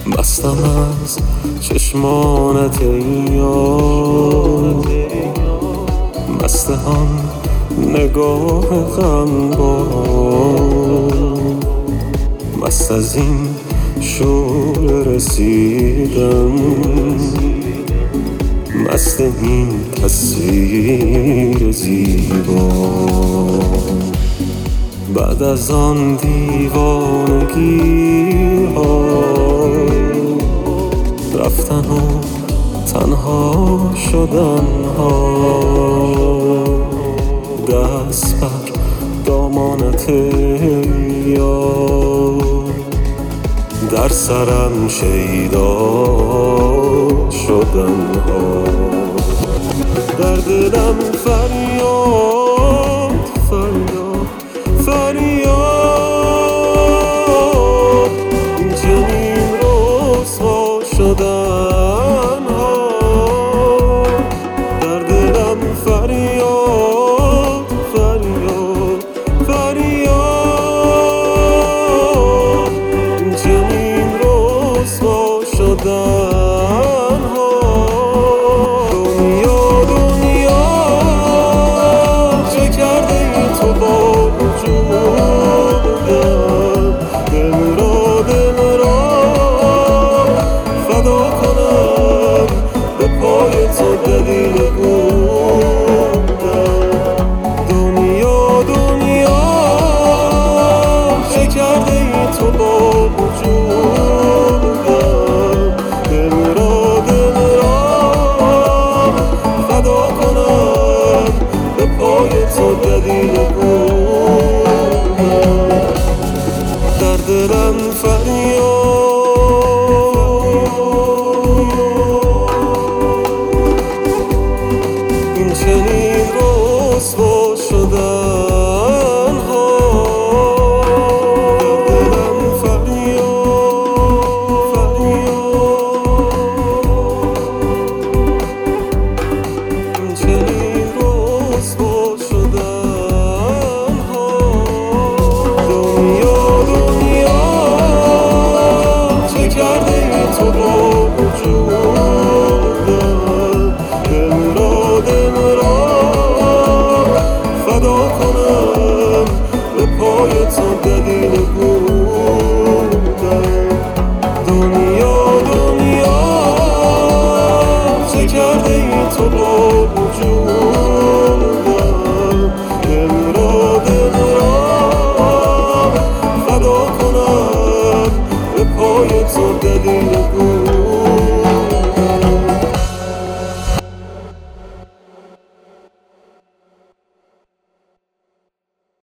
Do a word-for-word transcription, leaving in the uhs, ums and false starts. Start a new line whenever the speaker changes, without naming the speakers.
مستم از چشمانت ای یار، مست آن نگاه غمبار، مست از این شور رسیدم، مست این تصویر زیبا. بعد از آن دیوانگی ها رفتن و تنها شدن ها، دست بر دامانت یار، در سرم شیدا شدن ها. در دلم فریاد فریاد فریاد، این چنین رسوا شدن ها. در دلم فریاد فریاد فریاد، این چنین رسوا شدن ها. دنیا دنیا چه کرده ای تو با وجودم، دل را دل را فدا کنم به پای تو دلیل بودم. دنیا دنیا چه کرده ای تو با وجودم، دل را دل را فدا کنم به پای تو دلیل بودم. در دلم فریاد، این چنین رسوا شدن ها. در دلم فریاد فریاد، این چنین رسوا شدن ها. دنیا دنیا چه کرده ای تو با وجودم، دل را دل را فدا کنم به پای تو دلیل بودم. دنیا دنیا چه کرده ای تو با